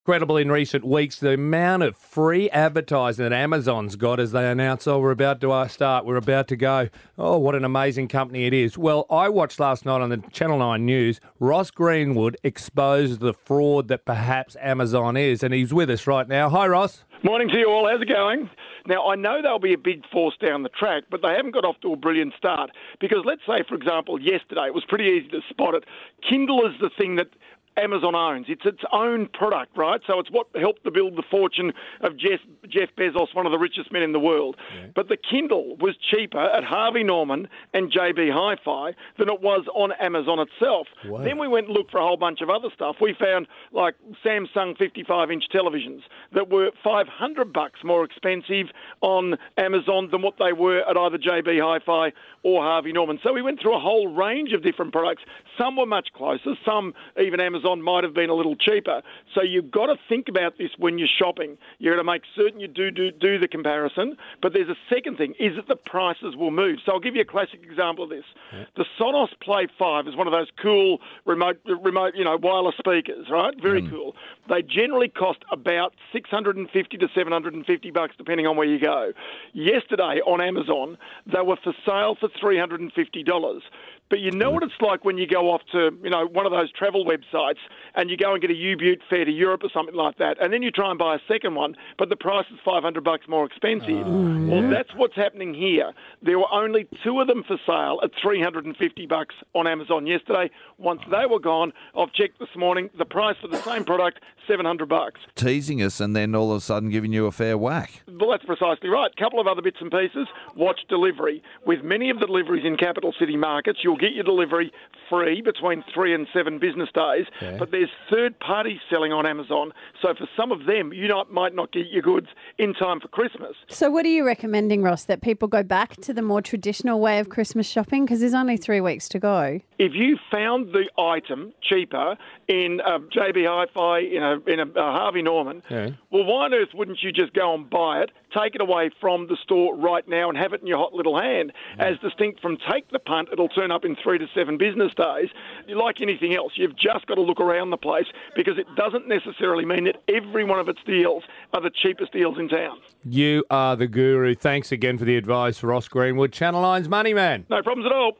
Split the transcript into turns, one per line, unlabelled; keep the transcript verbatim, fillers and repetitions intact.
Incredible in recent weeks, the amount of free advertising that Amazon's got as they announce, oh, we're about to uh, start, we're about to go. Oh, what an amazing company it is. Well, I watched last night on the Channel nine News, Ross Greenwood exposed the fraud that perhaps Amazon is, and he's with us right now. Hi, Ross.
Morning to you all. How's it going? Now, I know there'll be a big force down the track, but they haven't got off to a brilliant start. Because let's say, for example, yesterday, it was pretty easy to spot it. Kindle is the thing that Amazon owns. It's its own product, right? So it's what helped to build the fortune of Jeff, Jeff Bezos, one of the richest men in the world. Yeah. But the Kindle was cheaper at Harvey Norman and J B Hi-Fi than it was on Amazon itself. Wow. Then we went and looked for a whole bunch of other stuff. We found like Samsung fifty-five inch televisions that were five hundred bucks more expensive on Amazon than what they were at either J B Hi-Fi or Harvey Norman. So we went through a whole range of different products. Some were much closer. Some, even Amazon, might have been a little cheaper. So you've got to think about this when you're shopping. You've got to make certain you do, do do the comparison. But there's a second thing, is that the prices will move. So I'll give you a classic example of this. Yeah. The Sonos Play five is one of those cool remote, remote, you know, wireless speakers, right? Very mm. cool. They generally cost about six hundred fifty to seven hundred fifty bucks, depending on where you go. Yesterday on Amazon, they were for sale for three hundred fifty dollars. But you know what it's like when you go off to, you know, one of those travel websites and you go and get a U-Boot fare to Europe or something like that, and then you try and buy a second one, but the price is five hundred bucks more expensive. Oh, yeah. Well, that's what's happening here. There were only two of them for sale at three hundred fifty bucks on Amazon yesterday. Once they were gone, I've checked this morning, the price for the same product, seven hundred bucks.
Teasing us and then all of a sudden giving you a fair whack.
Well, that's precisely right. A couple of other bits and pieces. Watch delivery. With many of the deliveries in capital city markets, you'll get your delivery free between three and seven business days, yeah. But there's third parties selling on Amazon, so for some of them, you not, might not get your goods in time for Christmas.
So what are you recommending, Ross, that people go back to the more traditional way of Christmas shopping? Because there's only three weeks to go.
If you found the item cheaper in a J B Hi-Fi, in a, in a, a Harvey Norman, yeah. Well, why on earth wouldn't you just go and buy it, take it away from the store right now and have it in your hot little hand? Yeah. As distinct from take the punt, it'll turn up in three to seven business days. Like anything else, you've just got to look around the place, because it doesn't necessarily mean that every one of its deals are the cheapest deals in town.
You are the guru. Thanks again for the advice, Ross Greenwood, Channel nine's Money Man.
No problems at all.